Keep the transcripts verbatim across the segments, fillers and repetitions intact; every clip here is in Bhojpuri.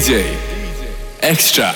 J Extra.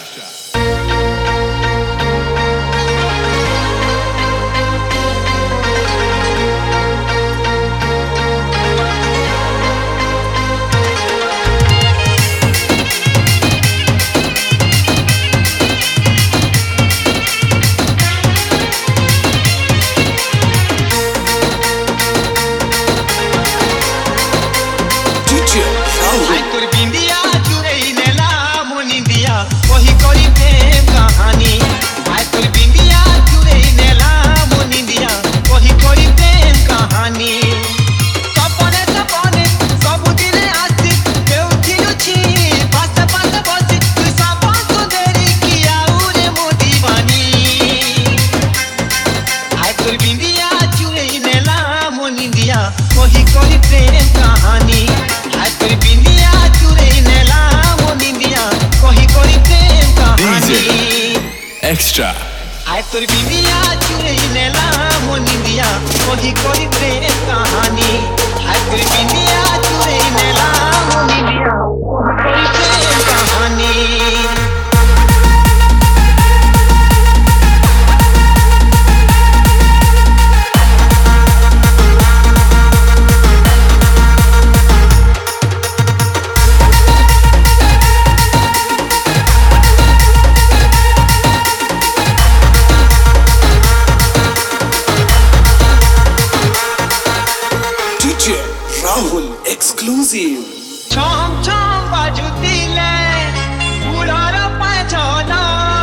Extra. आय तोर बिंदिया चुरई नेला मोनिदिया कोही कोही प्रेम कहानी आय तोर बिंदिया चुरई नेला मोनिदिया कोही प्रेम कहानी Rahul exclusive. Chom chom bajutile, purara pachona,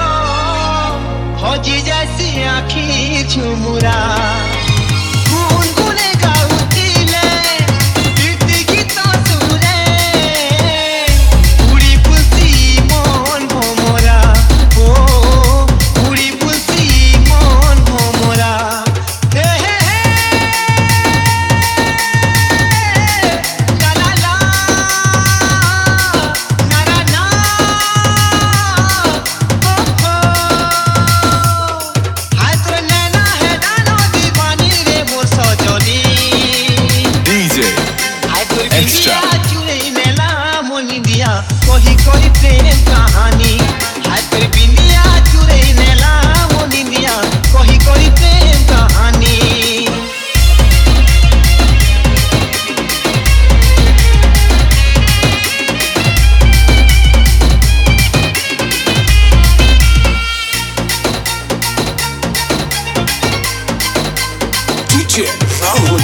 hoji jaisi आँखी झुमुरा, गुनगुने गाउतिले, बीती गीतों सुरे, उड़ी पुलसी मन भोमरा, ओ उड़ी पुलसी मन भोमरा. Extra. कोही कोही प्रेम कहानी हाय तेरी बिंदिया चुरई नेला मोनिदिया कोही कोही प्रेम कहानी D J Rahul.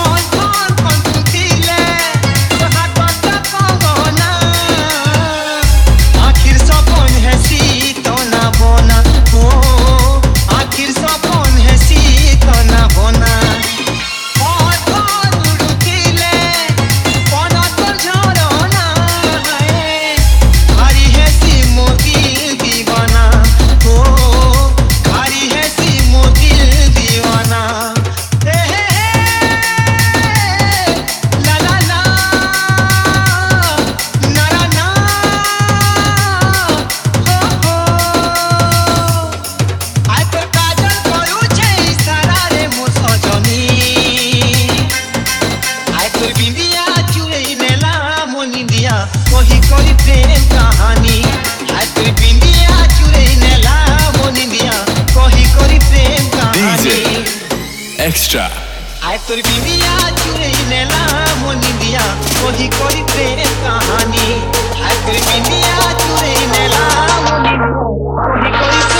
कोही कोही प्रेम कहानी हाय तेरी बिंदिया चुरई नेला मोनिदिया कोही कोही प्रेम कहानी Extra. हाय तेरी बिंदिया चुरई नेला मोनिदिया कोही कोही प्रेम कहानी हाय तेरी बिंदिया चुरई नेला मोनिदिया कोही कोही